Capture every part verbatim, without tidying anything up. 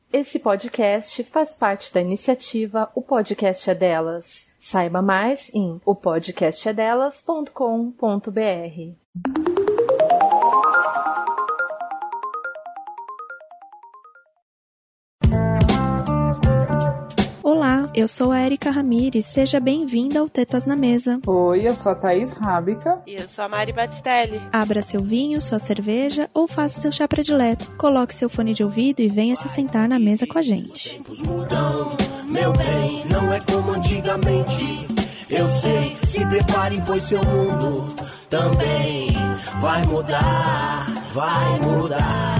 Esse podcast faz parte da iniciativa O Podcast é Delas. Saiba mais em o podcast é delas ponto com ponto b r. Olá, eu sou a Erika Ramires, seja bem-vinda ao Tetas na Mesa. Oi, eu sou a Thaís Rábica. E eu sou a Mari Batistelli. Abra seu vinho, sua cerveja ou faça seu chá predileto. Coloque seu fone de ouvido e venha se sentar na mesa com a gente. Os tempos mudam, meu bem, não é como antigamente. Eu sei, se prepare, pois seu mundo também vai mudar, vai mudar.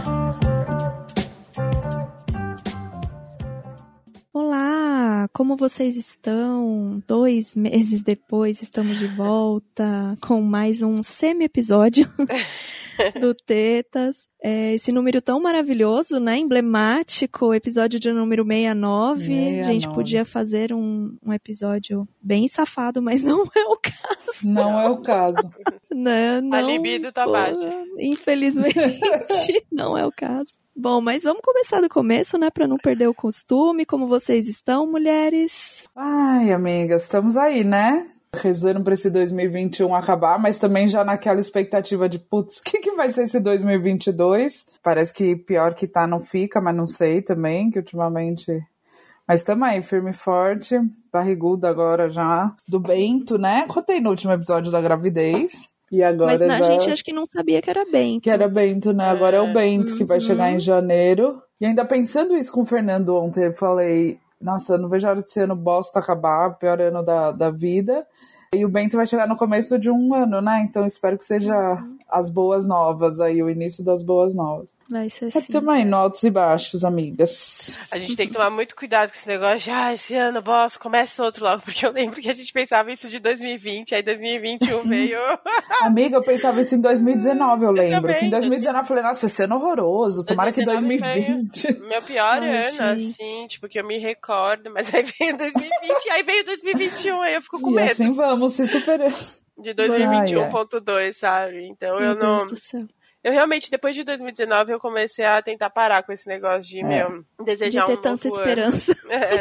Olá, como vocês estão? Dois meses depois estamos de volta com mais um semi-episódio do Tetas. É, esse número tão maravilhoso, né? Emblemático, episódio de número sessenta e nove. sessenta e nove. A gente podia fazer um, um episódio bem safado, mas não é o caso. Não é o caso. Não, não, a libido tá baixa. Infelizmente, não é o caso. Bom, mas vamos começar do começo, né, pra não perder o costume. Como vocês estão, mulheres? Ai, amigas, estamos aí, né? Rezando pra esse dois mil e vinte e um acabar, mas também já naquela expectativa de, putz, o que, que vai ser esse dois mil e vinte e dois? Parece que pior que tá não fica, mas não sei também, que ultimamente... Mas estamos aí, firme e forte, barriguda agora já, do Bento, né? Contei no último episódio da gravidez. E agora Mas a já... gente acho que não sabia que era Bento. Que era Bento, né? Agora é o Bento, uhum, que vai chegar em janeiro. E ainda pensando isso com o Fernando ontem, eu falei, nossa, eu não vejo a hora de esse ano bosta acabar, pior ano da, da vida. E o Bento vai chegar no começo de um ano, né? Então espero que seja uhum. as boas novas aí, o início das boas novas. Vai ser assim. É também, altos e baixos, amigas. A gente tem que tomar muito cuidado com esse negócio de, ah, esse ano, bosta, começa outro logo, porque eu lembro que a gente pensava isso de dois mil e vinte, aí dois mil e vinte e um veio... Amiga, eu pensava isso em dois mil e dezenove, eu lembro. Eu também, que em dois mil e dezenove eu falei, nossa, esse ano é horroroso, tomara que dois mil e vinte... Meu pior Ai, ano, gente. assim, tipo, que eu me recordo, mas aí veio dois mil e vinte, aí veio dois mil e vinte e um, aí eu fico com e medo. E assim vamos, se superando. De dois mil e vinte e um ponto dois, sabe? Então Meu eu não... Deus do céu. Eu realmente, depois de dois mil e dezenove, eu comecei a tentar parar com esse negócio de, é. meu, desejar de ter um tanta novo esperança.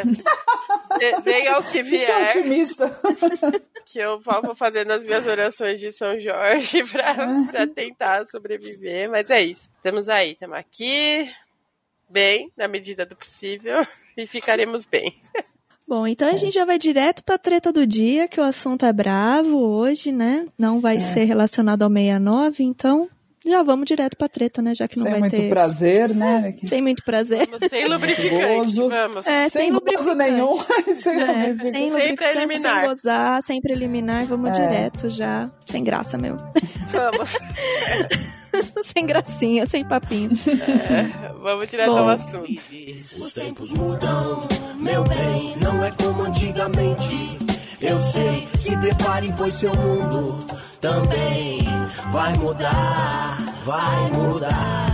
É. Venha ao que vier. Isso é otimista. Que eu vou fazendo as minhas orações de São Jorge pra, pra tentar sobreviver. Mas é isso. Estamos aí, estamos aqui, bem, na medida do possível, e ficaremos bem. Bom, então a gente já vai direto pra treta do dia, que o assunto é bravo hoje, né? Não vai é. ser relacionado ao sessenta e nove, então... Já vamos direto pra treta, né? Já que não sem vai muito ter... prazer, né? Sem muito prazer. Vamos sem lubrificante, vamos. É, sem, sem lubrificante. nenhum. sem é, lubrificante. Sem lubrificante, sem gozar, sem preliminar. Vamos é. direto já. Sem graça mesmo. Vamos. Sem gracinha, sem papinho. É, vamos direto Bom. ao assunto. Os tempos mudam, meu bem, não é como antigamente. Eu sei, se prepare, pois seu mundo também vai mudar, vai mudar.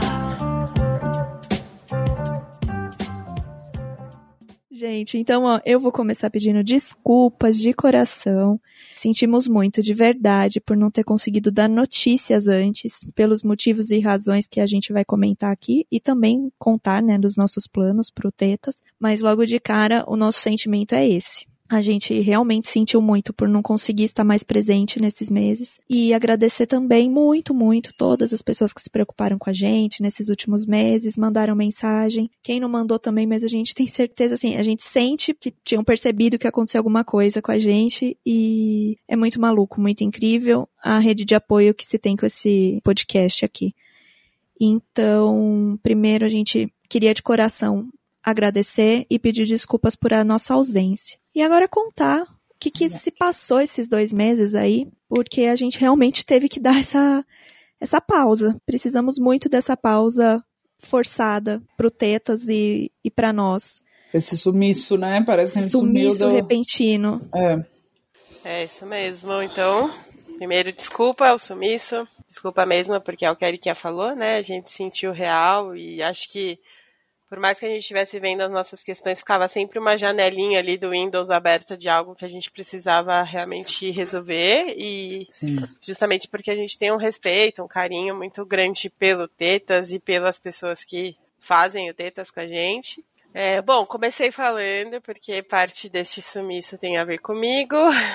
Gente, então, ó, eu vou começar pedindo desculpas de coração. Sentimos muito, de verdade, por não ter conseguido dar notícias antes, pelos motivos e razões que a gente vai comentar aqui, e também contar, né, dos nossos planos pro Tetas. Mas logo de cara, o nosso sentimento é esse. A gente realmente sentiu muito por não conseguir estar mais presente nesses meses. E agradecer também muito, muito todas as pessoas que se preocuparam com a gente nesses últimos meses, mandaram mensagem. Quem não mandou também, mas a gente tem certeza, assim, a gente sente que tinham percebido que aconteceu alguma coisa com a gente e é muito maluco, muito incrível a rede de apoio que se tem com esse podcast aqui. Então, primeiro a gente queria de coração agradecer e pedir desculpas por a nossa ausência. E agora contar o que, que se passou esses dois meses aí, porque a gente realmente teve que dar essa, essa pausa. Precisamos muito dessa pausa forçada pro Tetas e, e pra nós. Esse sumiço, né? Parece que a gente sumiço sumiu do... repentino. É. É isso mesmo. Então, primeiro, desculpa o sumiço. Desculpa mesmo, porque é o que a Eriquinha falou, né? A gente sentiu real e acho que por mais que a gente estivesse vendo as nossas questões, ficava sempre uma janelinha ali do Windows aberta de algo que a gente precisava realmente resolver. E Sim. justamente porque a gente tem um respeito, um carinho muito grande pelo Tetas e pelas pessoas que fazem o Tetas com a gente. É, bom, comecei falando porque parte deste sumiço tem a ver comigo.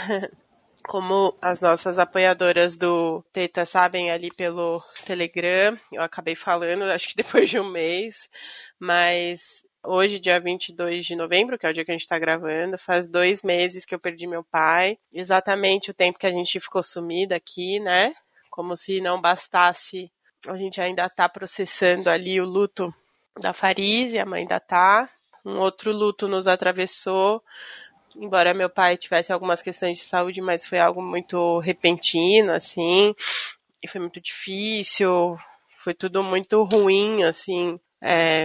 Como as nossas apoiadoras do Teta sabem ali pelo Telegram, eu acabei falando, acho que depois de um mês, mas hoje, dia vinte e dois de novembro, que é o dia que a gente tá gravando, faz dois meses que eu perdi meu pai, exatamente o tempo que a gente ficou sumida aqui, né? Como se não bastasse, a gente ainda tá processando ali o luto da Farize, a mãe da Tá. Um outro luto nos atravessou, embora meu pai tivesse algumas questões de saúde, mas foi algo muito repentino, assim, e foi muito difícil, foi tudo muito ruim, assim, é...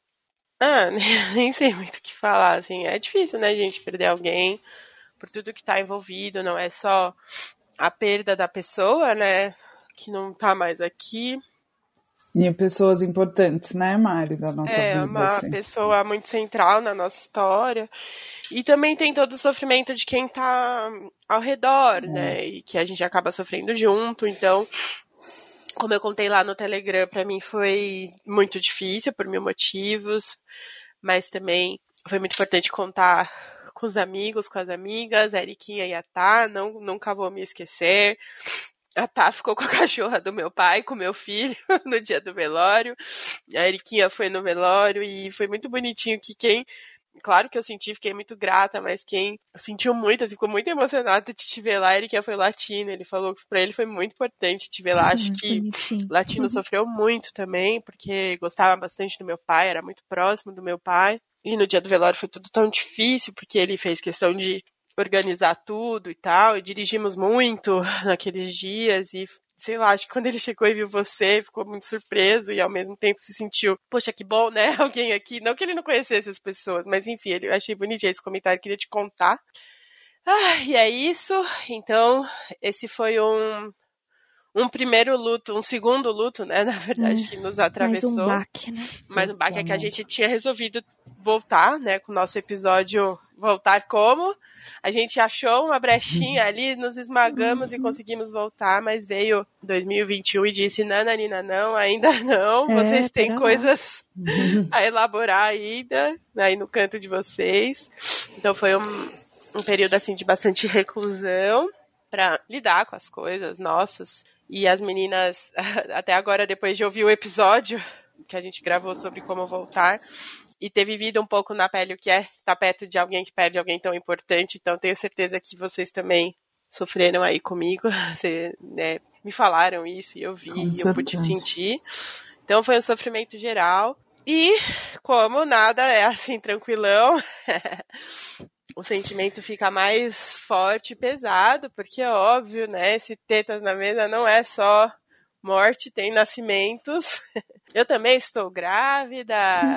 ah, nem sei muito o que falar, assim, é difícil, né, gente, perder alguém, por tudo que tá envolvido, não é só a perda da pessoa, né, que não tá mais aqui. E pessoas importantes, né, Mari, da nossa é, vida. É, uma assim. pessoa muito central na nossa história. E também tem todo o sofrimento de quem tá ao redor, é. né? E que a gente acaba sofrendo junto. Então, como eu contei lá no Telegram, pra mim foi muito difícil, por mil motivos. Mas também foi muito importante contar com os amigos, com as amigas, a Eriquinha e a Tá, não, nunca vou me esquecer. A Tá ficou com a cachorra do meu pai, com o meu filho, no dia do velório. A Eriquinha foi no velório e foi muito bonitinho que quem... Claro que eu senti, fiquei muito grata, mas quem sentiu muito, assim, ficou muito emocionada de te ver lá, a Eriquinha foi o Latino. Ele falou que pra ele foi muito importante te ver lá. Acho que o Latino sofreu muito também, porque gostava bastante do meu pai, era muito próximo do meu pai. E no dia do velório foi tudo tão difícil, porque ele fez questão de organizar tudo e tal, e dirigimos muito naqueles dias, e sei lá, acho que quando ele chegou e viu você, ficou muito surpreso, e ao mesmo tempo se sentiu, poxa, que bom, né, alguém aqui, não que ele não conhecesse as pessoas, mas enfim, eu achei bonitinho esse comentário, queria te contar. Ah, e é isso, então, esse foi um, um primeiro luto, um segundo luto, né, na verdade, é, que nos atravessou. Mais um baque, né? Mais um baque é que a gente tinha resolvido voltar, né, com o nosso episódio Voltar Como. A gente achou uma brechinha ali, nos esmagamos uhum. e conseguimos voltar, mas veio dois mil e vinte e um e disse, nananina, não, ainda não, é, vocês têm coisas a elaborar ainda, aí no canto de vocês. Então foi um, um período, assim, de bastante reclusão para lidar com as coisas nossas. E as meninas, até agora, depois de ouvir o episódio que a gente gravou sobre como voltar, e ter vivido um pouco na pele o que é estar perto de alguém que perde alguém tão importante, então tenho certeza que vocês também sofreram aí comigo, Você, né, me falaram isso e eu vi, e eu pude sentir. Então foi um sofrimento geral, e como nada é assim tranquilão, o sentimento fica mais forte e pesado, porque é óbvio, né, esse Tetas na Mesa não é só morte, tem nascimentos. Eu também estou grávida.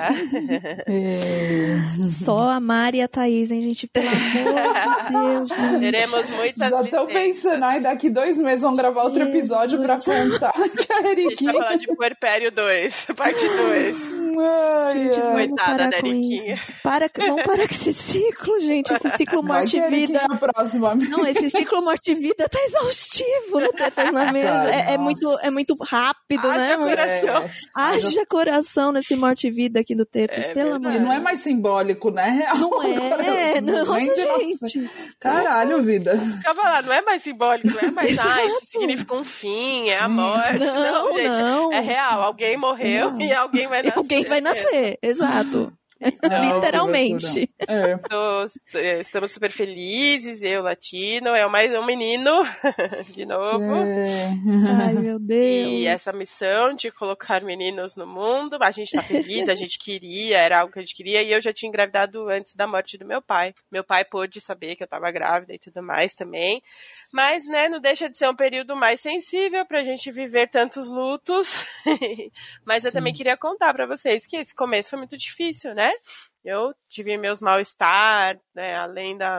É. Só a Mari e a Thaís, hein, gente? Pelo amor de Deus. Gente. Teremos muitas Já estou pensando, ai, daqui dois meses vamos gravar outro episódio para contar que a Eriquinha... A gente vai falar de Puerpério dois, parte dois. Ai, gente, ai. Coitada da Eriquinha. Para, vamos parar com esse ciclo, gente. Esse ciclo morte e vida. A próxima. Não, esse ciclo morte e vida tá exaustivo no Tetas na Mesa. É, é, muito, é muito rápido, Haja né? Coração. É. Haja coração nesse morte e vida aqui do Tetas, é, pelo amor. E não é mais simbólico, né? Real. Não é, nossa, gente. Nossa. Caralho, vida. Calma lá, não é mais simbólico, não é mais, ah, isso significa um fim, é a morte. Não, não, gente, não. É real, alguém morreu não. e alguém vai nascer. Alguém vai nascer, exato. Então, literalmente. É. Tô, estamos super felizes, eu, Latino, é mais um menino, de novo. É. Ai, meu Deus. E essa missão de colocar meninos no mundo, a gente tá feliz, a gente queria, era algo que a gente queria, e eu já tinha engravidado antes da morte do meu pai. Meu pai pôde saber que eu tava grávida e tudo mais também. Mas, né, não deixa de ser um período mais sensível pra gente viver tantos lutos. Mas Sim. eu também queria contar pra vocês que esse começo foi muito difícil, né? Eu tive meus mal-estar, né, além da,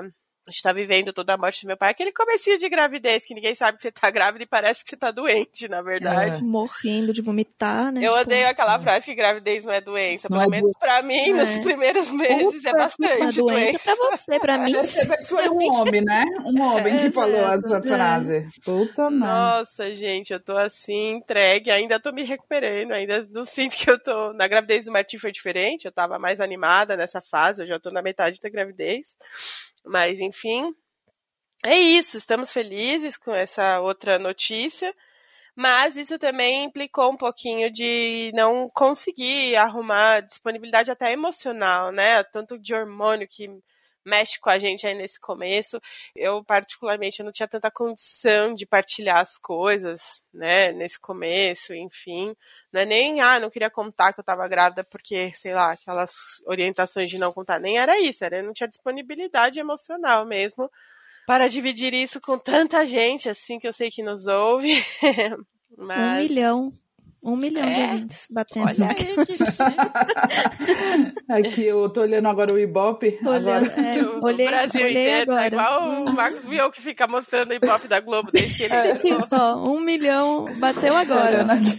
A gente tá vivendo toda a morte do meu pai. Aquele comecinho de gravidez, que ninguém sabe que você tá grávida e parece que você tá doente, na verdade. É. Morrendo de vomitar, né? Eu tipo... odeio aquela frase que gravidez não é doença. Não Pelo é menos do... pra mim, É. nos primeiros meses, Puta, é bastante uma doença doença. pra você, pra mim. Certeza que foi um homem, né? Um homem que É, falou exato. essa frase. Puta merda. Nossa, gente, eu tô assim, entregue. Ainda tô me recuperando. Ainda não sinto que eu tô... Na gravidez do Martim foi diferente. Eu tava mais animada nessa fase. Eu já tô na metade da gravidez. Mas, enfim... É isso, estamos felizes com essa outra notícia, mas isso também implicou um pouquinho de não conseguir arrumar disponibilidade até emocional, né? Tanto de hormônio que mexe com a gente aí nesse começo. Eu, particularmente, eu não tinha tanta condição de partilhar as coisas, né, nesse começo, enfim. Não é nem, ah, não queria contar que eu tava grávida porque, sei lá, aquelas orientações de não contar, nem era isso, era eu não tinha disponibilidade emocional mesmo para dividir isso com tanta gente, assim, que eu sei que nos ouve. Mas... Um milhão. Um milhão É? de ouvintes batendo. Olha aí, que chique. Aqui, eu tô olhando agora o Ibope. Olhando, Agora... é, O olhei, Brasil olhei inteiro agora. tá igual Hum. o Marcos Mion que fica mostrando o Ibope da Globo desde que ele entrou. Isso, ó, um milhão bateu agora. Olhando aqui.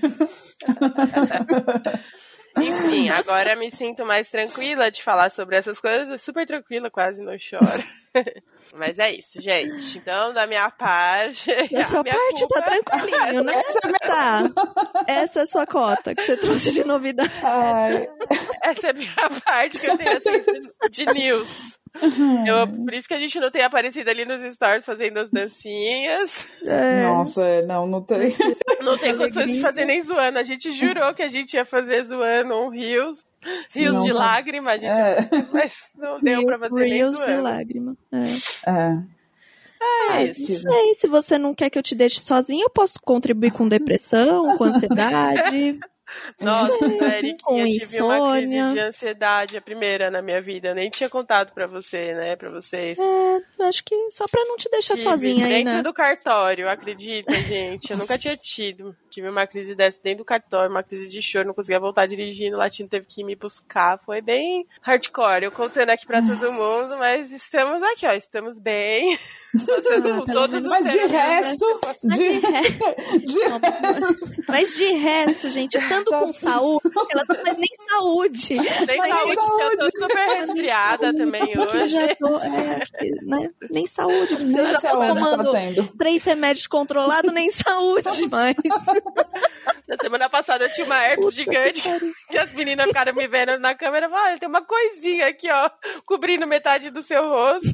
Enfim, agora me sinto mais tranquila de falar sobre essas coisas. Super tranquila, quase não choro. Mas é isso, gente. Então, da minha parte... Da sua parte culpa... tá tranquilinho, né? Tá. Essa é a sua cota que você trouxe de novidade. Ai. Essa é a minha parte que eu tenho assim, de, de news. Eu, por isso que a gente não tem aparecido ali nos stories fazendo as dancinhas. É. Nossa, não, não tem. Não tem condições de fazer nem zoando. A gente jurou que a gente ia fazer zoando um rios. Rios Não, de tá... lágrima, a gente é. mas não deu pra fazer nem Reels zoando. de lágrima. É. É. É Ah, isso. não sei, se você não quer que eu te deixe sozinha, eu posso contribuir com depressão, com ansiedade. Nossa, Eric, com eu tive insônia. uma crise de ansiedade, a primeira na minha vida. Eu nem tinha contado pra você, né? Pra vocês. É, acho que só pra não te deixar Tive sozinha aí, dentro né? do cartório, acredita, gente? Eu nunca tinha tido. Tive uma crise dessa dentro do cartório, uma crise de choro, não conseguia voltar dirigindo, o Latino teve que ir me buscar. Foi bem hardcore. Eu contando aqui pra todo mundo, mas estamos aqui, ó, estamos bem. Passando Ah, com pelo todos menos- os Mas de temas. resto. Mas De... de, re- de... mas de resto, gente, eu estando com saúde, ela tá, mas nem saúde. Nem Mas saúde, eu tô super resfriada também Porque eu hoje. já tô, é, né? Nem saúde, porque Nem eu já tô saúde tá tomando tendo. três remédios controlados, nem saúde, mas... Na semana passada eu tinha uma herpes Puta gigante que pariu. que as meninas ficaram me vendo na câmera e falaram, olha, tem uma coisinha aqui, ó, cobrindo metade do seu rosto.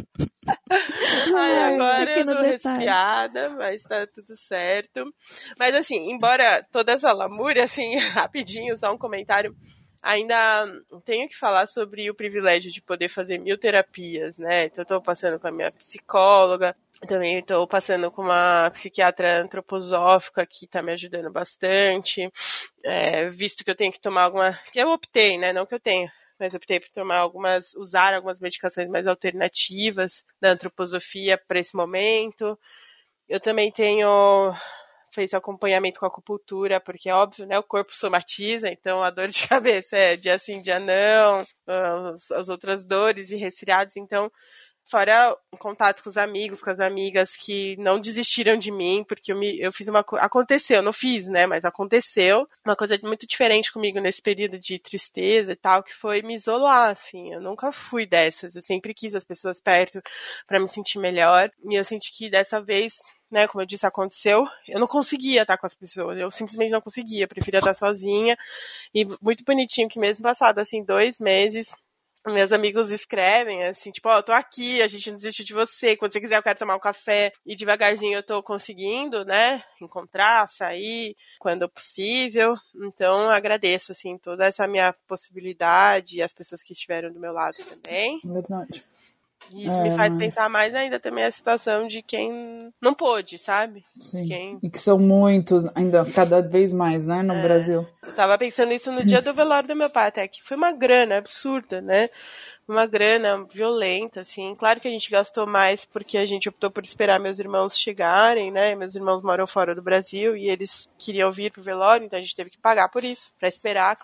Ai, agora eu pequeno tô detalhe. resfriada, mas tá tudo certo. Mas assim, embora toda essa lamúria, assim, rapidinho, só um comentário, ainda tenho que falar sobre o privilégio de poder fazer mil terapias, né? Então eu tô passando com a minha psicóloga, também estou passando com uma psiquiatra antroposófica que está me ajudando bastante, é, visto que eu tenho que tomar alguma... que eu optei, né? Não que eu tenha, mas eu optei por tomar algumas... usar algumas medicações mais alternativas da antroposofia para esse momento. Eu também tenho... fez acompanhamento com a acupuntura, porque é óbvio, né, o corpo somatiza, então a dor de cabeça é dia sim, dia não, as, as outras dores e resfriados, então, fora o contato com os amigos, com as amigas que não desistiram de mim, porque eu, me, eu fiz uma coisa, aconteceu, não fiz, né, mas aconteceu, uma coisa muito diferente comigo nesse período de tristeza e tal, que foi me isolar, assim, eu nunca fui dessas, eu sempre quis as pessoas perto pra me sentir melhor, e eu senti que dessa vez, né, como eu disse, aconteceu, eu não conseguia estar com as pessoas, eu simplesmente não conseguia, eu preferia estar sozinha, e muito bonitinho que mesmo passado, assim, dois meses, meus amigos escrevem, assim, tipo, ó, oh, eu tô aqui, a gente não desistiu de você, quando você quiser eu quero tomar um café, e devagarzinho eu tô conseguindo, né, encontrar, sair, quando possível, então agradeço, assim, toda essa minha possibilidade, e as pessoas que estiveram do meu lado também. Verdade. E isso É, me faz mas... pensar mais ainda também a situação de quem não pôde, sabe? Sim. Quem... E que são muitos, ainda cada vez mais, né, no é, Brasil. Eu tava pensando isso no dia do velório do meu pai, até que foi uma grana absurda, né? Uma grana violenta, assim. Claro que a gente gastou mais porque a gente optou por esperar meus irmãos chegarem, né? Meus irmãos moram fora do Brasil e eles queriam vir pro velório, então a gente teve que pagar por isso, pra esperar, claro.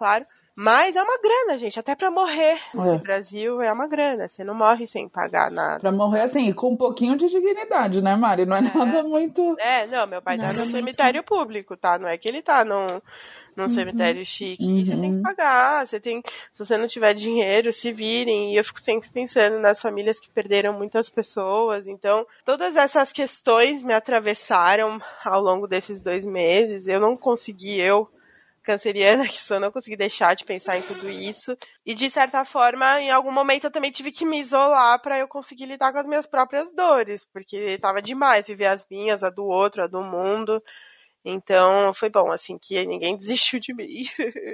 Mas é uma grana, gente, até pra morrer É. no Brasil é uma grana, você não morre sem pagar nada. Pra morrer assim, com um pouquinho de dignidade, né, Mari? Não é, é. nada muito... É, não, meu pai Nada tá no muito... cemitério público, tá? Não é que ele tá num, num uhum. cemitério chique. Uhum. Você tem que pagar, você tem... Se você não tiver dinheiro, se virem. E eu fico sempre pensando nas famílias que perderam muitas pessoas. Então, todas essas questões me atravessaram ao longo desses dois meses. Eu não consegui, eu... canceriana que sou, não consegui deixar de pensar em tudo isso. E, de certa forma, em algum momento eu também tive que me isolar pra eu conseguir lidar com as minhas próprias dores, porque tava demais viver as minhas, a do outro, a do mundo. Então, foi bom, assim, que ninguém desistiu de mim.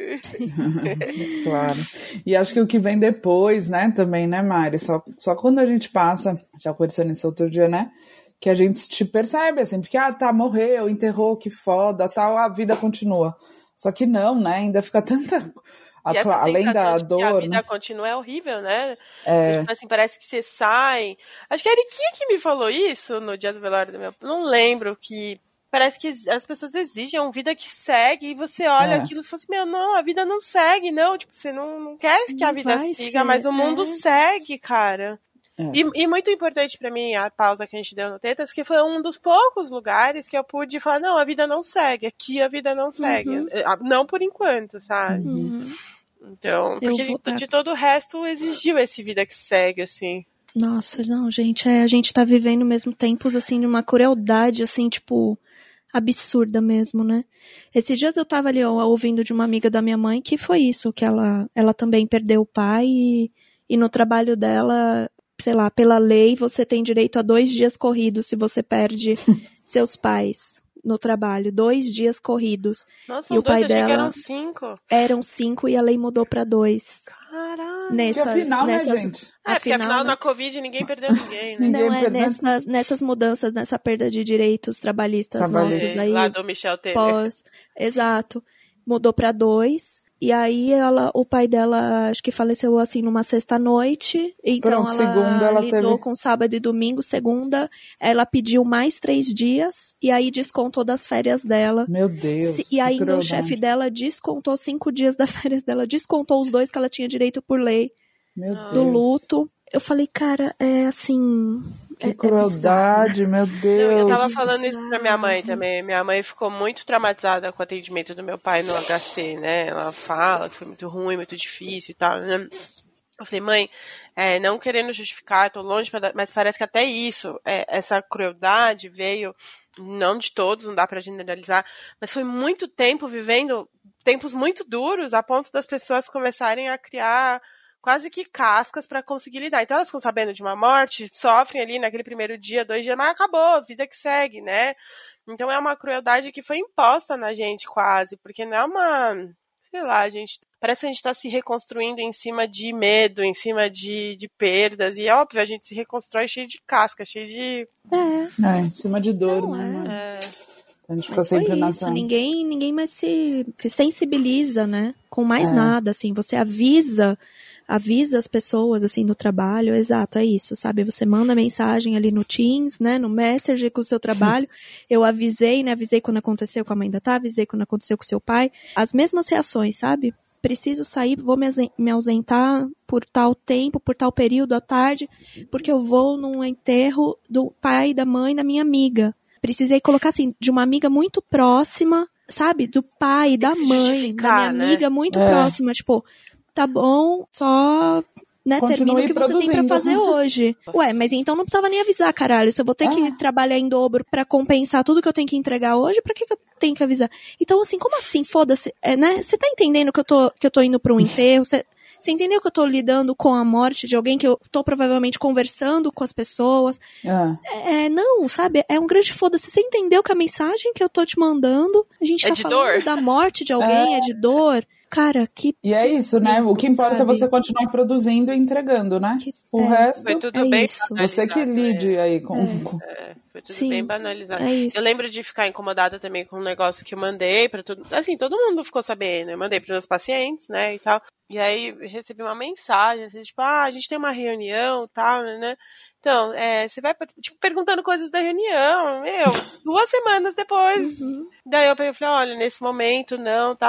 Claro. E acho que o que vem depois, né, também, né, Mari? Só, só quando a gente passa, já conversando isso outro dia, né, que a gente te percebe, assim, porque, ah, tá, morreu, enterrou, que foda, tal, a vida continua. Só que não, né? Ainda fica tanta... E essa além da dor, que a vida né? continua é horrível, né? É... Tipo assim, parece que você sai... Acho que a Eriquinha que me falou isso no dia do velório do meu... Não lembro, que parece que as pessoas exigem uma vida que segue e você olha é. aquilo e fala assim, meu, não, a vida não segue, não. Tipo, você não, não quer que a vida Vai siga, ser, mas o mundo é. segue, cara. É. E, e muito importante pra mim a pausa que a gente deu no Tetas, que foi um dos poucos lugares que eu pude falar, não, a vida não segue, aqui a vida não segue. Uhum. Não por enquanto, sabe? Uhum. Então, porque de, de todo o resto exigiu esse vida que segue, assim. Nossa, não, gente, é, a gente tá vivendo mesmo tempos, assim, de uma crueldade, assim, tipo, absurda mesmo, né? Esses dias eu tava ali ó, ouvindo de uma amiga da minha mãe que foi isso, que ela, ela também perdeu o pai e, e no trabalho dela... sei lá, pela lei, você tem direito a dois dias corridos se você perde seus pais no trabalho. Dois dias corridos. Nossa, e o pai dois, dela eram cinco. Eram cinco e a lei mudou pra dois. Caralho. Nessas, que afinal, nessas, né, gente? É, porque afinal, afinal na Covid ninguém perdeu ninguém, né? Não, é nessas, nessas mudanças, nessa perda de direitos trabalhistas Trabalhista. nossos aí. Lá do Michel Temer. Pós, exato. Mudou pra dois. E aí ela, o pai dela, acho que faleceu assim numa sexta-noite, então Pronto, ela, segunda, ela lidou teve... com sábado e domingo, segunda, ela pediu mais três dias, e aí descontou das férias dela. Meu Deus, Se, E ainda o chefe dela descontou cinco dias das férias dela, descontou os dois que ela tinha direito por lei Meu do Deus. luto. Eu falei, cara, é assim... Que é, crueldade, é meu Deus. Não, eu tava falando isso pra minha mãe também. Minha mãe ficou muito traumatizada com o atendimento do meu pai no H C, né? Ela fala que foi muito ruim, muito difícil e tal, né? Eu falei, mãe, é, não querendo justificar, tô longe pra dar, mas parece que até isso, é, essa crueldade veio, não de todos, não dá pra generalizar, mas foi muito tempo vivendo tempos muito duros, a ponto das pessoas começarem a criar quase que cascas para conseguir lidar. Então elas ficam sabendo de uma morte, sofrem ali naquele primeiro dia, dois dias, mas acabou, vida que segue, né? Então é uma crueldade que foi imposta na gente quase, porque não é uma... Sei lá, gente... Parece que a gente tá se reconstruindo em cima de medo, em cima de, de perdas, e é óbvio, a gente se reconstrói cheio de casca, cheio de... É, é em cima de dor, não, né? É. A gente fica Mas sempre foi na isso, ninguém, ninguém mais se, se sensibiliza, né? Com mais é. nada, assim, você avisa... avisa as pessoas, assim, no trabalho, exato, é isso, sabe, você manda mensagem ali no Teams, né, no Messenger com o seu trabalho, eu avisei, né, avisei quando aconteceu com a mãe da Tá, avisei quando aconteceu com o seu pai, as mesmas reações, sabe, preciso sair, vou me ausentar por tal tempo, por tal período à tarde, porque eu vou num enterro do pai e da mãe da minha amiga, precisei colocar, assim, de uma amiga muito próxima, sabe, do pai e da mãe, da minha né? amiga muito é. próxima, tipo... Tá bom, só, né, termina o que você tem pra fazer hoje. Ué, mas então não precisava nem avisar, caralho. Se eu vou ter ah. que trabalhar em dobro pra compensar tudo que eu tenho que entregar hoje, pra que, que eu tenho que avisar? Então, assim, como assim? Foda-se, é, né? Você tá entendendo que eu tô, que eu tô indo pra um enterro? Você entendeu que eu tô lidando com a morte de alguém que eu tô provavelmente conversando com as pessoas? Ah. É, não, sabe? É um grande foda-se. Você entendeu que a mensagem que eu tô te mandando, a gente é tá de falando dor. da morte de alguém, é, é de dor. Cara, que... E é isso, né? O que importa sabe? é você continuar produzindo e entregando, né? Que, o é, resto foi tudo é bem isso. Você que lide é. aí com... É, foi tudo Sim, bem banalizado. É isso. Eu lembro de ficar incomodada também com um negócio que eu mandei pra todo... Assim, todo mundo ficou sabendo. Eu mandei pros meus pacientes, né, e tal. E aí eu recebi uma mensagem, assim, tipo, ah, a gente tem uma reunião e tal, né? Então, é, você vai, tipo, perguntando coisas da reunião, meu, duas semanas depois. Uhum. Daí eu falei, olha, nesse momento, não, tal...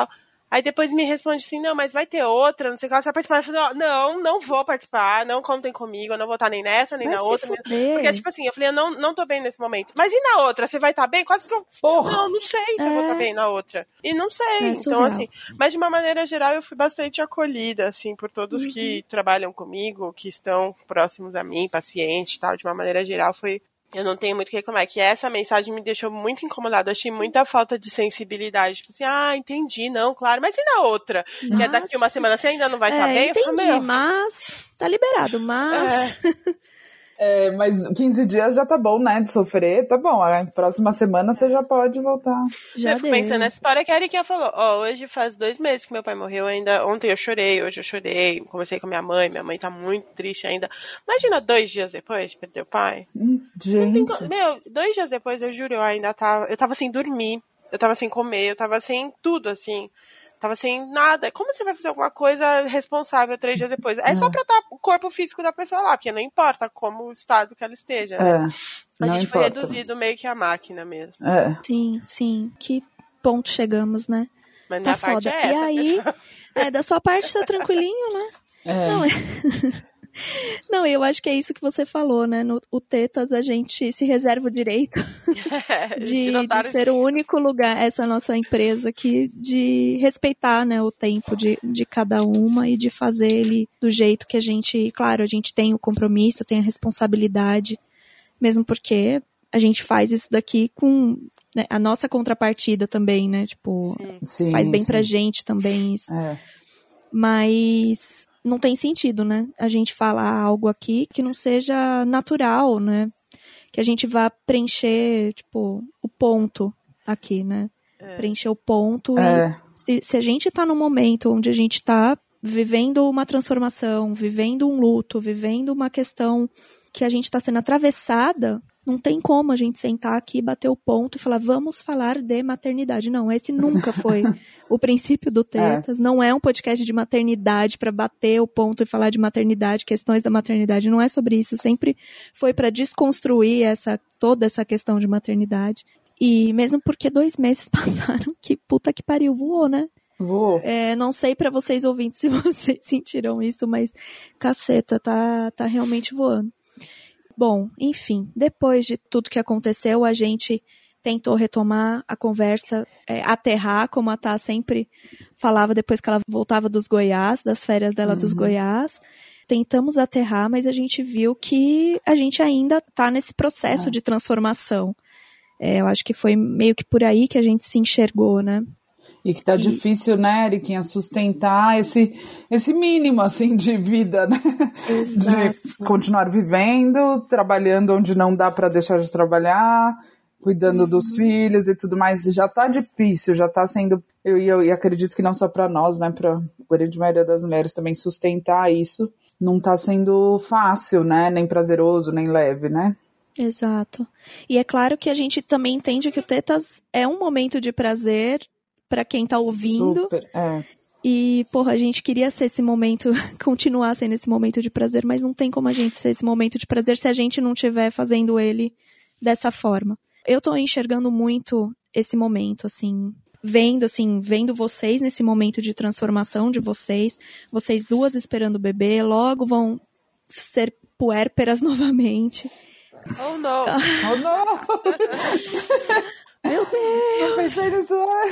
Aí depois me responde assim, não, mas vai ter outra, não sei o que, você vai participar. Eu falei, ó, não, não vou participar, não contem comigo, eu não vou estar nem nessa, nem Vai na se outra. Nem... fuder. Porque, tipo assim, eu falei, eu não, não tô bem nesse momento. Mas e na outra? Você vai estar bem? Quase que eu... Porra. Não, não sei se É. eu vou estar bem na outra. E não sei, É então surreal. assim... Mas de uma maneira geral, eu fui bastante acolhida, assim, por todos Uhum. que trabalham comigo, que estão próximos a mim, pacientes e tal. De uma maneira geral, foi... Eu não tenho muito o que reclamar, que essa mensagem me deixou muito incomodada, eu achei muita falta de sensibilidade, tipo assim, ah, entendi, não, claro, mas e na outra? Mas... Que é daqui uma semana, você ainda não vai estar é, bem? entendi, Eu falo, meu... mas tá liberado, mas... É. É, mas quinze dias já tá bom, né, de sofrer, tá bom, a próxima semana você já pode voltar. Já eu fico deu. pensando nessa história que a Eriquinha falou, ó, hoje faz dois meses que meu pai morreu ainda, ontem eu chorei, hoje eu chorei, conversei com minha mãe, minha mãe tá muito triste ainda. Imagina dois dias depois de perder o pai. Hum, gente. Tem... Meu, dois dias depois, eu juro, eu ainda tava, eu tava sem dormir, eu tava sem comer, eu tava sem tudo, assim. Tava sem nada. Como você vai fazer alguma coisa responsável três dias depois? É, é. só tratar o corpo físico da pessoa lá, porque não importa como o estado que ela esteja, né? É, a não gente importa. foi reduzido meio que a máquina mesmo. É. Sim, sim. Que ponto chegamos, né? Mas Tá minha parte foda. é essa, e aí, pessoal. é, da sua parte tá tranquilinho, né? É. Não, é... Não, eu acho que é isso que você falou, né? No o Tetas a gente se reserva o direito É, de, de, de ser o único lugar, essa nossa empresa aqui, de respeitar, né, o tempo de, de cada uma e de fazer ele do jeito que a gente, claro, a gente tem o compromisso, tem a responsabilidade, mesmo porque a gente faz isso daqui com, né, a nossa contrapartida também, né? Tipo, sim, faz bem sim. pra gente também isso. É. Mas não tem sentido, né? A gente falar algo aqui que não seja natural, né? Que a gente vá preencher, tipo, o ponto aqui, né? É. Preencher o ponto. É. E se, se a gente tá num momento onde a gente tá vivendo uma transformação, vivendo um luto, vivendo uma questão que a gente tá sendo atravessada, não tem como a gente sentar aqui, bater o ponto e falar, vamos falar de maternidade. Não, esse nunca foi o princípio do Tetas. É. Não é um podcast de maternidade para bater o ponto e falar de maternidade, questões da maternidade. Não é sobre isso. Sempre foi para desconstruir essa, toda essa questão de maternidade. E mesmo porque dois meses passaram, que puta que pariu, voou, né? Voou. É, não sei para vocês ouvintes se vocês sentiram isso, mas caceta, tá, tá realmente voando. Bom, enfim, depois de tudo que aconteceu, a gente tentou retomar a conversa, é, aterrar, como a Tá sempre falava depois que ela voltava dos Goiás, das férias dela uhum. dos Goiás. Tentamos aterrar, mas a gente viu que a gente ainda tá nesse processo ah. de transformação. É, eu acho que foi meio que por aí que a gente se enxergou, né? E que tá e... difícil, né, Eriquinha, sustentar esse, esse mínimo, assim, de vida, né? Exato. De continuar vivendo, trabalhando onde não dá para deixar de trabalhar, cuidando uhum. dos filhos e tudo mais. Já tá difícil, já tá sendo... Eu, eu, eu acredito que não só para nós, né, pra grande maioria das mulheres também sustentar isso. Não tá sendo fácil, né, nem prazeroso, nem leve, né? Exato. E é claro que a gente também entende que o Tetas é um momento de prazer para quem tá ouvindo. Super, é. E, porra, a gente queria ser esse momento, continuar sendo esse momento de prazer, mas não tem como a gente ser esse momento de prazer se a gente não estiver fazendo ele dessa forma. Eu tô enxergando muito esse momento, assim, vendo, assim, vendo vocês nesse momento de transformação de vocês, vocês duas esperando o bebê, logo vão ser puérperas novamente. Oh, não! Oh, não! Meu Deus! Eu pensei nisso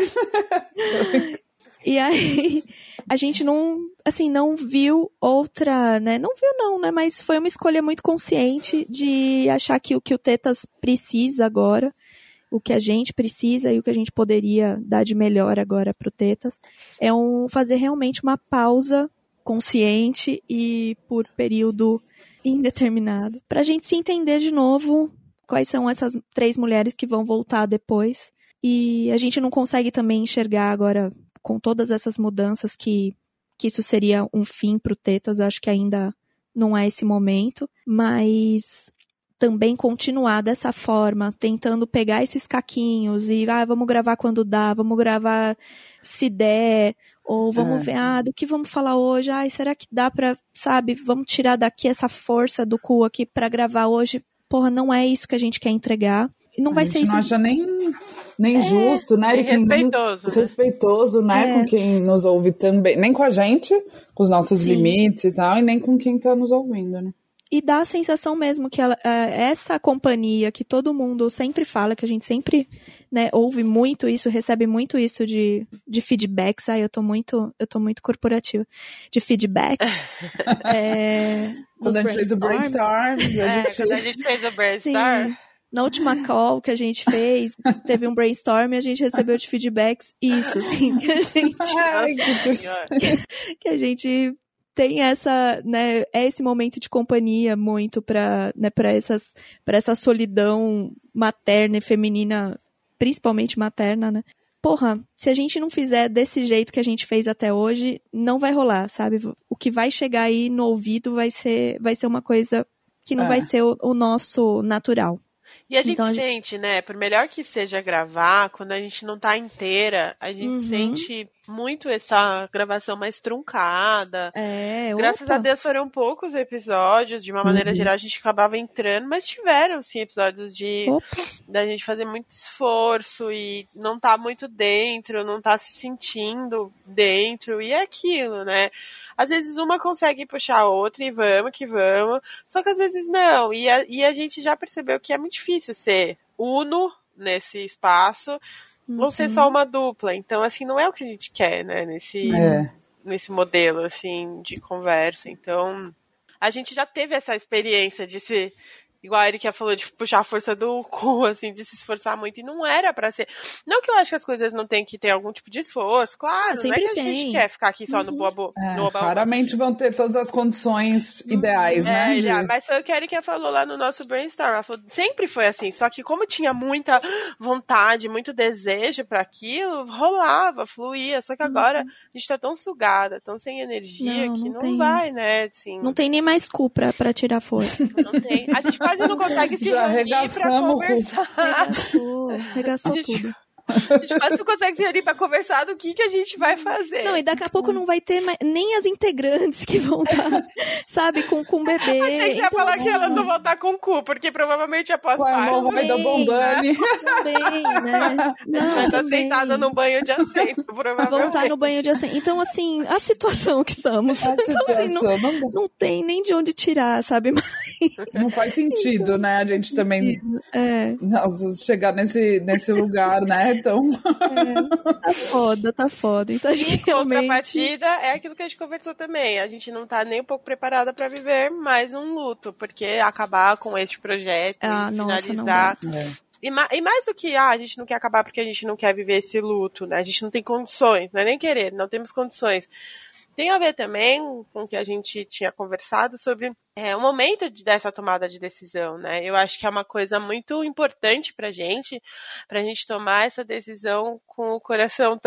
antes. E aí, a gente não, assim, não viu outra, né? Não viu não, né? Mas foi uma escolha muito consciente de achar que o que o Tetas precisa agora, o que a gente precisa e o que a gente poderia dar de melhor agora pro Tetas, é um, fazer realmente uma pausa consciente e por período indeterminado, pra gente se entender de novo quais são essas três mulheres que vão voltar depois. E a gente não consegue também enxergar agora, com todas essas mudanças, que, que isso seria um fim pro Tetas. Acho que ainda não é esse momento. Mas também continuar dessa forma, tentando pegar esses caquinhos e, ah, vamos gravar quando dá, vamos gravar se der, ou vamos é. ver, ah, do que vamos falar hoje? Ai, será que dá pra, sabe, vamos tirar daqui essa força do cu aqui pra gravar hoje? Porra, não é isso que a gente quer entregar. Não a vai gente ser isso. Não acha nem, nem é, justo, né? Nem E quem, respeitoso, nem, né? respeitoso, né? É. Com quem nos ouve também. Nem com a gente, com os nossos Sim. limites e tal, e nem com quem tá nos ouvindo, né? E dá a sensação mesmo que ela, essa companhia que todo mundo sempre fala, que a gente sempre, né, ouve muito isso, recebe muito isso de, de feedbacks. Ai, eu tô muito, eu tô muito corporativa. De feedbacks. é, Quando a gente fez o brainstorm, a gente... É, quando a gente fez o brainstorm... Sim. Na última call que a gente fez, teve um brainstorm e a gente recebeu de feedbacks isso, assim, que a gente... Ai, que, que a gente tem essa, né, é esse momento de companhia muito para, né, para essas, para essa solidão materna e feminina, principalmente materna, né? Porra, se a gente não fizer desse jeito que a gente fez até hoje, não vai rolar, sabe? O que vai chegar aí no ouvido vai ser, vai ser uma coisa que não É. vai ser o, o nosso natural. E a gente Então, a sente, né, por melhor que seja gravar, quando a gente não tá inteira, a gente Uhum. sente muito essa gravação mais truncada. É, Graças opa. a Deus foram poucos episódios, de uma maneira Uhum. geral a gente acabava entrando, mas tiveram, sim, episódios de Opa. da gente fazer muito esforço e não tá muito dentro, não tá se sentindo dentro, e é aquilo, né? Às vezes uma consegue puxar a outra e vamos que vamos, só que às vezes não, e a, e a gente já percebeu que é muito difícil ser uno nesse espaço, Uhum. ou ser só uma dupla, então assim, não é o que a gente quer, né, nesse, É. nesse modelo, assim, de conversa, então a gente já teve essa experiência de se... Igual a Erika falou, de puxar a força do cu, assim, de se esforçar muito. E não era pra ser... Não que eu acho que as coisas não tem que ter algum tipo de esforço. Claro, não Sempre é que a gente tem. quer ficar aqui só no Uhum. boa-boa. É, no oba-oba. raramente vão ter todas as condições ideais, É, né? já, de- mas foi o que a Erika falou lá no nosso brainstorm. Ela falou, sempre foi assim. Só que como tinha muita vontade, muito desejo pra aquilo, rolava, fluía. Só que agora a gente tá tão sugada, tão sem energia, Não, que não não tem. vai, né? Assim, Não tem nem mais cu pra, pra tirar força. não tem. A gente quase não consegue se Já reunir pra arregaçamos o cu. conversar. Regaçou, regaçou Gente, tudo. A gente quase não consegue se reunir pra conversar do que, que a gente vai fazer. Não, e daqui a pouco não vai ter mais, nem as integrantes que vão estar, sabe, com, com o bebê. Achei que você ia Então, falar assim, que elas não vão estar com o cu, porque provavelmente após Com a parto hemorroida também, bombando. também, né? vai Não, estar também. sentada num banho de assento, provavelmente. Vão estar no banho de assento. Então, assim, a situação que estamos. A Então, assim, não, situação não, não tem nem de onde tirar, sabe? não faz sentido, né? A gente também É, nossa, chegar nesse, nesse lugar, né? Então, é, tá foda, tá foda. Então, acho que E realmente... contrapartida é aquilo que a gente conversou também. A gente não tá nem um pouco preparada pra viver mais um luto, porque acabar com este projeto Ah, e nossa, não finalizar. é. E, ma- e mais do que, ah, a gente não quer acabar porque a gente não quer viver esse luto, né? A gente não tem condições, não é nem querer, não temos condições. Tem a ver também com o que a gente tinha conversado sobre é, o momento de, dessa tomada de decisão, né? Eu acho que é uma coisa muito importante pra gente, pra gente tomar essa decisão com o coração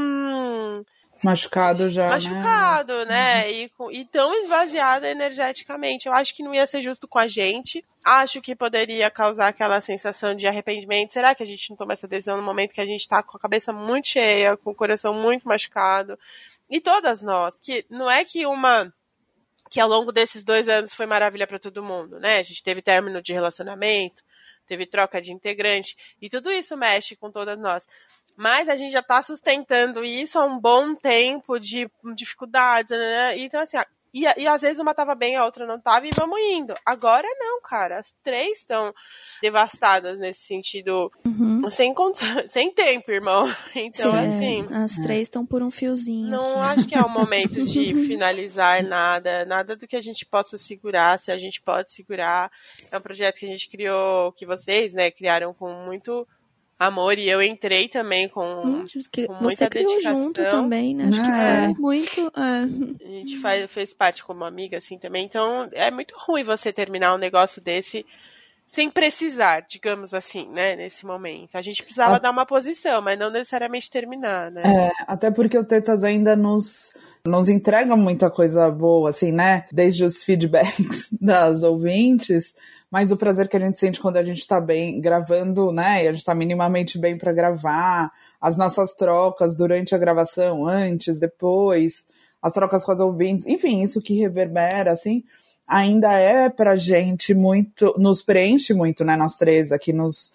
tão machucado já, machucado, né? né? E, com- e tão esvaziado energeticamente. Eu acho que não ia ser justo com a gente. Acho que poderia causar aquela sensação de arrependimento. Será que a gente não toma essa decisão no momento que a gente tá com a cabeça muito cheia, com o coração muito machucado? E todas nós, que não é que uma que ao longo desses dois anos foi maravilha para todo mundo, né? A gente teve término de relacionamento, teve troca de integrante, e tudo isso mexe com todas nós. Mas a gente já tá sustentando isso há um bom tempo de dificuldades, né? Então, assim, e, e às vezes uma tava bem, a outra não tava, e vamos indo. Agora não, cara. As três estão devastadas nesse sentido, Uhum. sem, conta- sem tempo, irmão. Então, Sim, assim... é, as três estão por um fiozinho Não aqui. acho que é o momento de finalizar nada, nada do que a gente possa segurar, se a gente pode segurar. É um projeto que a gente criou, que vocês, né, criaram com muito amor, e eu entrei também com, Hum, que com você muita criou dedicação. junto também, né? Acho que É. foi muito... é. A gente faz, fez parte como amiga, assim, também. Então, é muito ruim você terminar um negócio desse sem precisar, digamos assim, né, nesse momento. A gente precisava Ah. dar uma posição, mas não necessariamente terminar, né? É, até porque o Tetas ainda nos, nos entrega muita coisa boa, assim, né? Desde os feedbacks das ouvintes, mas o prazer que a gente sente quando a gente tá bem gravando, né? E a gente tá minimamente bem pra gravar, as nossas trocas durante a gravação, antes, depois, as trocas com as ouvintes, enfim, isso que reverbera, assim, ainda é pra gente muito, nos preenche muito, né? Nós três aqui nos,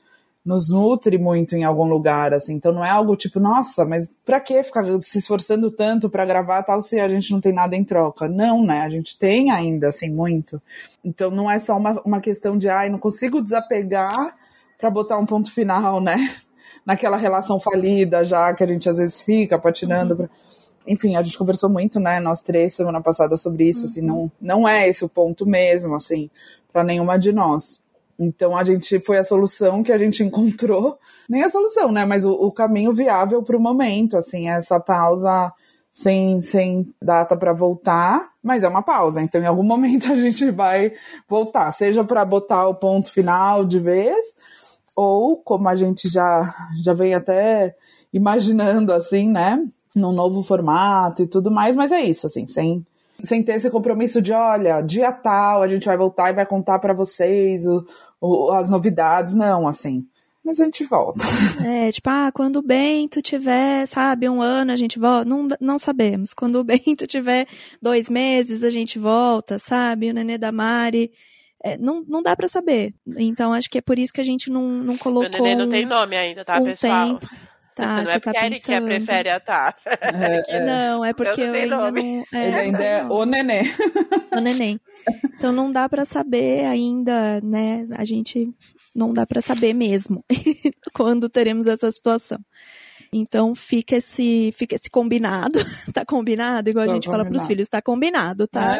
nos nutre muito em algum lugar, assim. Então não é algo tipo, nossa, mas pra que ficar se esforçando tanto pra gravar tal se a gente não tem nada em troca? Não, né? A gente tem ainda, assim, muito. Então não é só uma, uma questão de, ai, não consigo desapegar pra botar um ponto final, né? Naquela relação falida já, que a gente às vezes fica patinando. Pra... Enfim, a gente conversou muito, né, nós três, semana passada sobre isso, uhum. assim, não, não é esse o ponto mesmo, assim, pra nenhuma de nós. Então a gente, foi a solução que a gente encontrou, nem a solução, né, mas o, o caminho viável pro momento, assim, essa pausa sem, sem data pra voltar, mas é uma pausa, então em algum momento a gente vai voltar, seja pra botar o ponto final de vez, ou como a gente já, já vem até imaginando, assim, né, num novo formato e tudo mais, mas é isso, assim, sem, sem ter esse compromisso de, olha, dia tal, a gente vai voltar e vai contar pra vocês o, o, as novidades, não, assim, mas a gente volta. É, tipo, ah, quando o Bento tiver, sabe, um ano a gente volta, não, não sabemos, quando o Bento tiver dois meses a gente volta, sabe, o nenê da Mari, é, não, não dá pra saber, então acho que é por isso que a gente não, não colocou Meu nenê não tem nome ainda, tá, um pessoal? Tempo. Tá, não é porque tá a Erika prefere a Tá. É, é. Não, é porque eu, eu ainda nome. não... É, Ele ainda é não. o neném. O neném. Então não dá pra saber ainda, né? A gente não dá pra saber mesmo quando teremos essa situação. Então fica esse, fica esse combinado, tá combinado, igual Tô a gente combinado. Fala pros filhos, tá combinado, tá?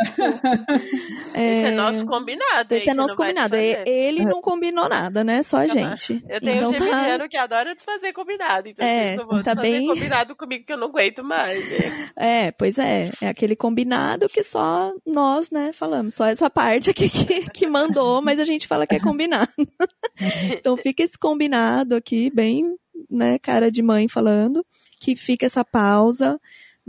É. Esse é nosso combinado. Esse é nosso combinado. Ele não combinou nada, né? Só a gente. Eu tenho então, um geminiano tá... que adora desfazer combinado, então é, vocês não vão tá desfazer bem... combinado comigo que eu não aguento mais. Né? É, pois é. É aquele combinado que só nós, né, falamos. Só essa parte aqui que, que mandou, mas a gente fala que é combinado. Então fica esse combinado aqui, bem... né, cara de mãe falando, que fica essa pausa,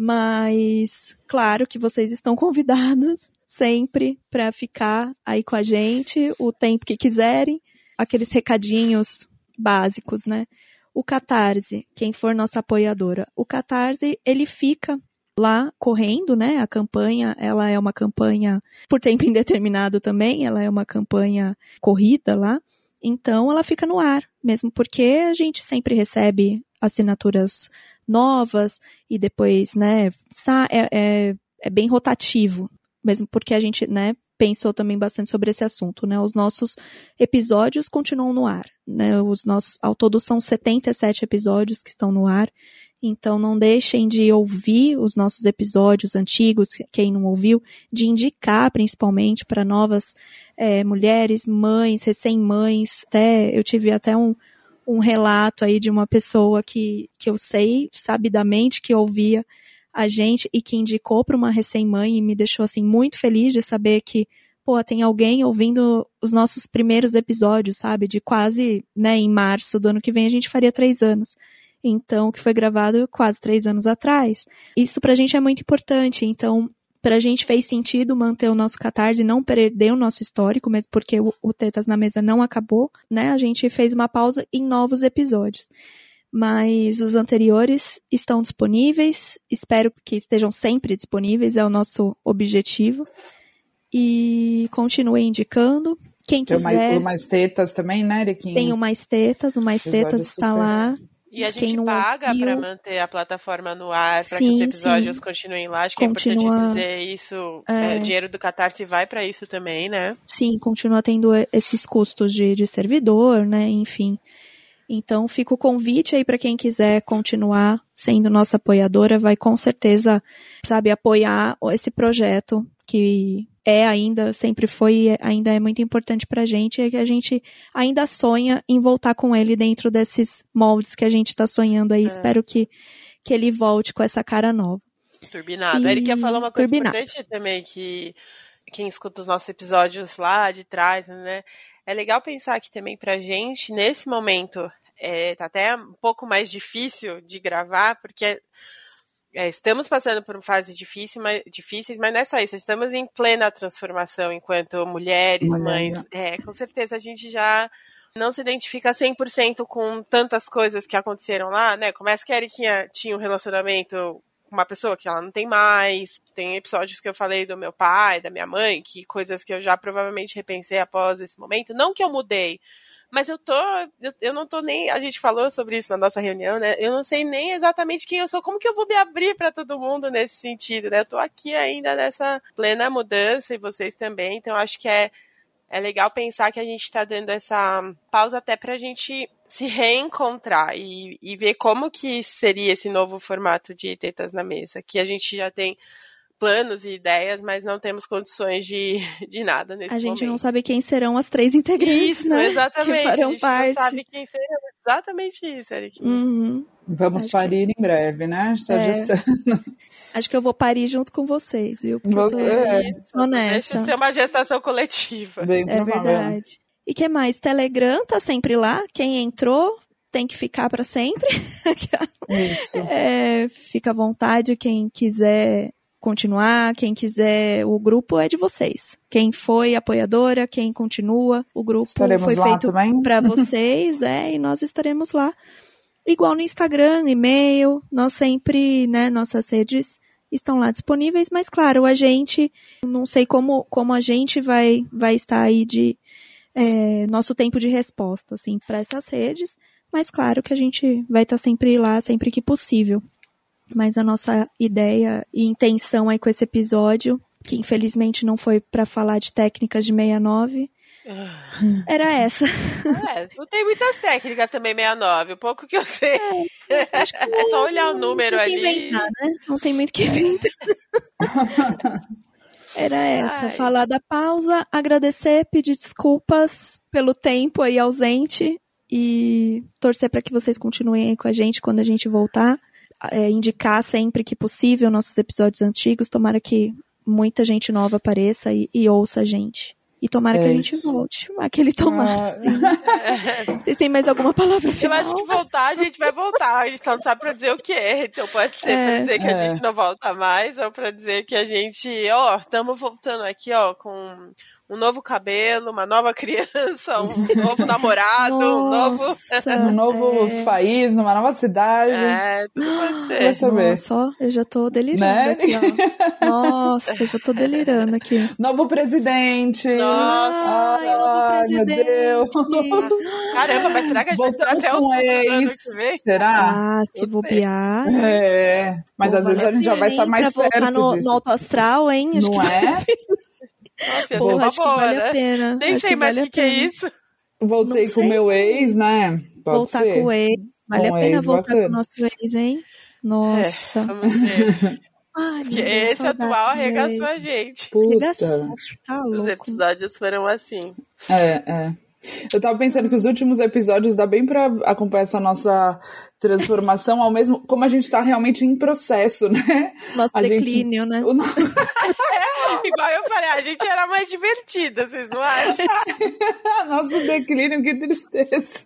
mas claro que vocês estão convidados sempre para ficar aí com a gente o tempo que quiserem, aqueles recadinhos básicos, né? O Catarse, quem for nossa apoiadora, o Catarse, ele fica lá correndo, né? A campanha, ela é uma campanha por tempo indeterminado também, ela é uma campanha corrida lá. Então, ela fica no ar, mesmo porque a gente sempre recebe assinaturas novas e depois, né, é, é, é bem rotativo, mesmo porque a gente, né, pensou também bastante sobre esse assunto, né, os nossos episódios continuam no ar, né, os nossos, ao todo são setenta e sete episódios que estão no ar, então não deixem de ouvir os nossos episódios antigos, quem não ouviu, de indicar principalmente para novas é, mulheres, mães, recém-mães, até, eu tive até um, um relato aí de uma pessoa que, que eu sei sabidamente que ouvia a gente e que indicou para uma recém-mãe e me deixou assim muito feliz de saber que, pô, tem alguém ouvindo os nossos primeiros episódios, sabe, de quase, né, em março do ano que vem a gente faria três anos. Então, que foi gravado quase três anos atrás. Isso pra gente é muito importante, então, pra gente fez sentido manter o nosso Catarse e não perder o nosso histórico, mesmo porque o, o Tetas na Mesa não acabou, né, a gente fez uma pausa em novos episódios. Mas os anteriores estão disponíveis, espero que estejam sempre disponíveis, é o nosso objetivo. E continue indicando. Quem tem quiser... o Mais Tetas também, né, Eriquinha? Tem o Mais Tetas, o Mais Tetas está super... lá. E a gente paga para manter a plataforma no ar, para que os episódios sim. continuem lá. Acho que continua, é importante dizer isso. É... É, dinheiro do Catarse vai para isso também, né? Sim, continua tendo esses custos de, de servidor, né? Enfim. Então, fica o convite aí para quem quiser continuar sendo nossa apoiadora, vai com certeza, sabe, apoiar esse projeto que é ainda, sempre foi, ainda é muito importante pra gente, é que a gente ainda sonha em voltar com ele dentro desses moldes que a gente tá sonhando aí. É. Espero que, que ele volte com essa cara nova. Turbinado. E... Ele quer falar uma coisa Turbinado. importante também, que quem escuta os nossos episódios lá de trás, né, é legal pensar que também pra gente, nesse momento, é, tá até um pouco mais difícil de gravar, porque... É, estamos passando por fases difíceis mas, difíceis, mas não é só isso, estamos em plena transformação enquanto mulheres, Mulher. mães. É, com certeza a gente já não se identifica cem por cento com tantas coisas que aconteceram lá, né? Começa que a Eriquinha tinha um relacionamento com uma pessoa que ela não tem mais. Tem episódios que eu falei do meu pai, da minha mãe, que coisas que eu já provavelmente repensei após esse momento. Não que eu mudei, Mas eu tô, eu, eu não tô nem, a gente falou sobre isso na nossa reunião, né? Eu não sei nem exatamente quem eu sou, como que eu vou me abrir pra todo mundo nesse sentido, né? Eu tô aqui ainda nessa plena mudança e vocês também, então acho que é, é legal pensar que a gente tá dando essa pausa até pra gente se reencontrar e, e ver como que seria esse novo formato de Tetas na Mesa, que a gente já tem planos e ideias, mas não temos condições de, de nada nesse momento. A gente momento. Não sabe quem serão as três integrantes, isso, né? Exatamente, que farão a gente parte. não sabe quem serão. Exatamente isso, Eric. Uhum. Vamos Acho parir que... em breve, né? Está é. gestando. Acho que eu vou parir junto com vocês, viu? Porque Você... eu tô, é. tô nessa. Deixa de ser uma gestação coletiva. Bem é provável. verdade. E que mais? Telegram tá sempre lá. Quem entrou tem que ficar para sempre. Isso. É, fica à vontade, quem quiser continuar, quem quiser, o grupo é de vocês. Quem foi apoiadora, quem continua, o grupo estaremos foi feito para vocês, é, e nós estaremos lá. Igual no Instagram, e-mail, nós sempre, né, nossas redes estão lá disponíveis, mas claro, a gente, não sei como, como a gente vai, vai estar aí de é, nosso tempo de resposta, assim, para essas redes, mas claro que a gente vai estar sempre lá, sempre que possível. Mas a nossa ideia e intenção aí com esse episódio, que infelizmente não foi para falar de técnicas de sessenta e nove, era essa. É, não tem muitas técnicas também sessenta e nove, o pouco que eu sei. É, acho que é só olhar o número ali. Não tem muito que inventar, né? Não tem muito que inventar. Era essa, Ai. falar da pausa, agradecer, pedir desculpas pelo tempo aí ausente e torcer para que vocês continuem aí com a gente quando a gente voltar. É, indicar sempre que possível nossos episódios antigos, tomara que muita gente nova apareça e, e ouça a gente. E tomara é que a gente isso. volte. Aquele tomara. Ah. Vocês têm mais alguma palavra final? Eu acho que voltar, a gente vai voltar. A gente só não sabe pra dizer o quê. Então pode ser é. pra dizer que é. a gente não volta mais, ou pra dizer que a gente, ó, estamos voltando aqui, ó, com um novo cabelo, uma nova criança, um novo namorado, um novo... um novo é. país, numa nova cidade. É, tudo pode ser. Vai saber. Nossa, ó, eu já tô delirando né? aqui, ó. Nossa, eu já tô delirando aqui. Novo presidente. Nossa. Ai, novo Ai presidente. Meu Deus. Caramba, mas será que a gente Voltamos vai até com ex? Será? Ah, se bobear. É, mas Pô, às vezes a gente já vai estar tá mais pra perto no, disso. no alto astral, hein? Acho Não que é? Nossa, Porra, acho boa, que vale né? a pena. Nem acho sei que mais o vale que, que é isso. Voltei com o meu ex, né? Pode voltar ser. com o ex. Vale com a pena ex, voltar bacana. com o nosso ex, hein? Nossa. É, vamos ver. Ai, Porque Deus, esse atual arregaçou a gente. Arregaçou, tá louco. Os episódios foram assim. É, é. Eu tava pensando que os últimos episódios dá bem pra acompanhar essa nossa transformação, ao mesmo como a gente tá realmente em processo, né? Nosso a declínio, gente, né? O nosso... é, igual eu falei, a gente era mais divertida, vocês não acham? Nosso declínio, que tristeza.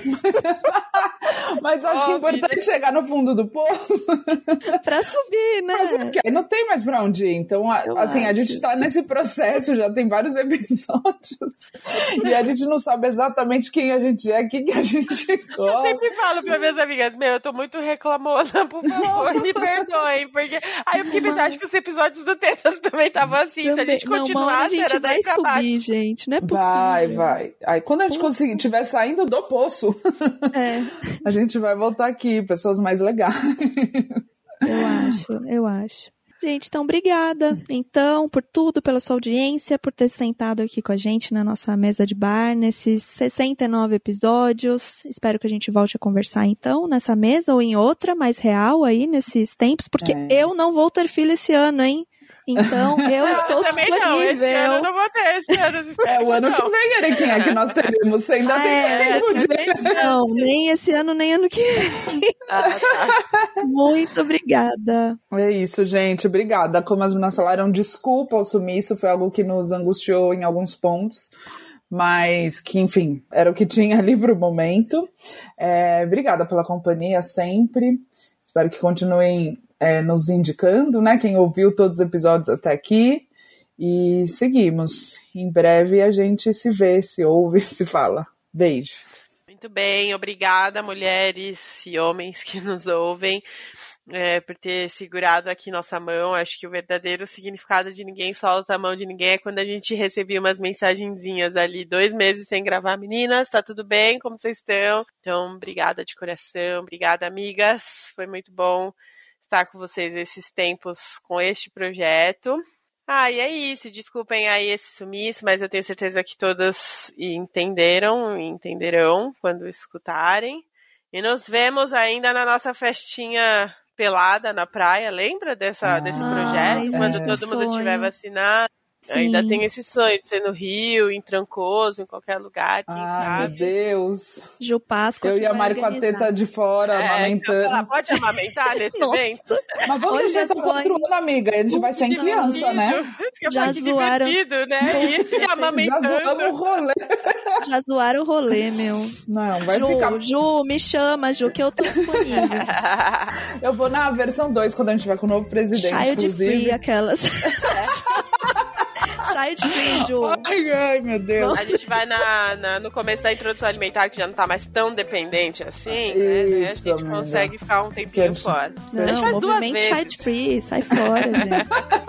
Mas eu acho oh, que é importante vida. chegar no fundo do poço. Pra subir, né? Pra subir, porque não tem mais pra onde ir. Então, eu assim, acho. a gente tá nesse processo, já tem vários episódios. E a gente não sabe exatamente quem a gente é, o que, que a gente gosta. Eu sempre falo pra minhas amigas, meu, eu tô muito reclamona, por favor, me perdoem. Porque... Aí eu fiquei pensando, acho que os episódios do Tetas também estavam assim. Também. Se a gente continuasse, não, a gente era vai subir, baixo. gente. Não é possível. Vai, vai. Aí quando a gente conseguir, estiver saindo do poço, é. a gente vai voltar aqui, pessoas mais legais. Eu acho, eu acho. Gente, então, obrigada, então, por tudo, pela sua audiência, por ter sentado aqui com a gente na nossa mesa de bar, nesses sessenta e nove episódios. Espero que a gente volte a conversar, então, nessa mesa ou em outra, mais real aí, nesses tempos, porque é. eu não vou ter filho esse ano, hein? Então, eu estou também disponível. Não, esse ano eu não vou ter, esse ano. É o ano não. que vem, Erequinha, que nós teremos. Você ainda ah, tem é, tempo de... Não, nem esse ano, nem ano que vem. Ah, tá. Muito obrigada. É isso, gente. Obrigada. Como as meninas falaram, desculpa o sumiço, foi algo que nos angustiou em alguns pontos. Mas que, enfim, era o que tinha ali pro momento. É, obrigada pela companhia sempre. Espero que continuem é, nos indicando, né? Quem ouviu todos os episódios até aqui. E seguimos. Em breve a gente se vê, se ouve, se fala. Beijo. Muito bem, obrigada, mulheres e homens que nos ouvem. é, por ter segurado aqui nossa mão. Acho que o verdadeiro significado de ninguém solta a mão de ninguém é quando a gente recebia umas mensagenzinhas ali, dois meses sem gravar. Meninas, tá tudo bem? Como vocês estão? Então, obrigada de coração, obrigada, amigas. Foi muito bom estar com vocês esses tempos com este projeto. Ah, e é isso, desculpem aí esse sumiço, mas eu tenho certeza que todas entenderam e entenderão quando escutarem. E nos vemos ainda na nossa festinha pelada na praia, lembra dessa, ah, desse projeto? Quando é. todo sonho. mundo tiver vacinado. Sim. Ainda tem esse sonho de ser no Rio, em Trancoso, em qualquer lugar, quem ah, sabe. Meu Deus. Ju Páscoa. Eu e a Mari com a teta de fora, é, amamentando. Falar, pode amamentar nesse evento? Mas vamos deixar essa quatro anos, amiga. A gente vai sem que criança, divertido. né? Já zoaram. Né? E amamentando. Já zoaram o rolê. Já zoaram o rolê, meu. Não, vai Ju, ficar... Ju, me chama, Ju, que eu tô disponível. Eu vou na versão dois, quando a gente vai com o novo presidente, Child inclusive. free, aquelas... Child free, Ju. Ai, ai, meu Deus. A gente vai na, na, no começo da introdução alimentar, que já não tá mais tão dependente assim, Isso, né? A gente amiga. consegue ficar um tempinho gente... fora. Não, a gente faz movimento duas child free, sai fora, gente.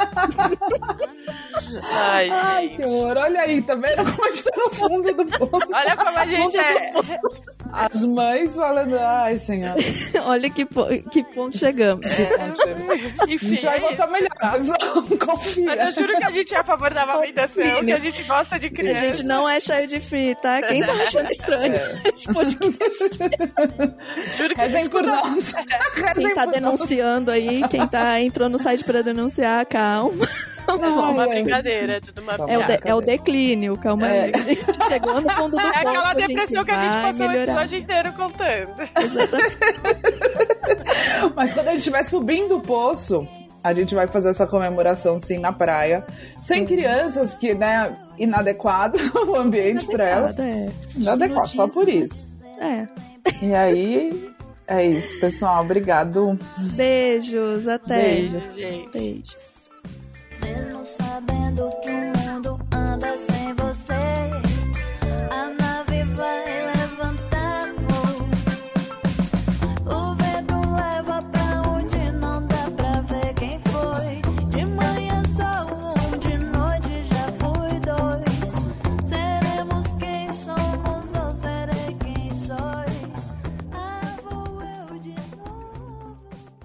Ai, Ai, gente. que horror. Olha aí, tá vendo como a gente tá no fundo do poço? Olha como a gente é. As mães falando, ai, senhora. Olha que, po- que ponto chegamos. É. Enfim, a gente vai é voltar melhor, pessoal. Confia. Mas eu juro que a gente é a favor da amamentação, que a gente gosta de A criança. gente não é child free, tá? Quem tá achando estranho É. esse podcast? Juro que Rezem por nós. Quem tá denunciando aí, quem tá, entrou no site pra denunciar, calma. é uma Ai, brincadeira, é tudo uma É o, de- piada. é o declínio, calma aí. É. A gente chegou no fundo do É poço. aquela depressão que a gente vai passou o melhorar. episódio inteiro contando. Exatamente. Mas quando a gente estiver subindo o poço, a gente vai fazer essa comemoração, sim, na praia. Sem crianças, porque, né, inadequado o ambiente pra elas. É. Inadequado, só por isso. É. E aí, é isso, pessoal. Obrigado. Beijos, até. Beijo. Gente. Beijos. Mesmo sabendo que o mundo anda sem você, a nave vai levantar voo. O vento leva pra onde não dá pra ver quem foi. De manhã só um, de noite já fui dois. Seremos quem somos ou serei quem sois. Ah, vou eu de novo.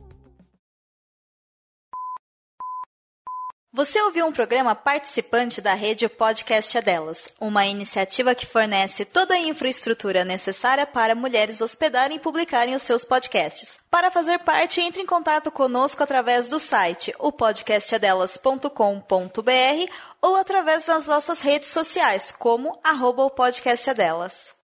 Você ouviu um programa participante da rede Podcast é Delas, uma iniciativa que fornece toda a infraestrutura necessária para mulheres hospedarem e publicarem os seus podcasts. Para fazer parte, entre em contato conosco através do site o podcast é delas ponto com ponto b r ou através das nossas redes sociais, como arroba o podcast é delas.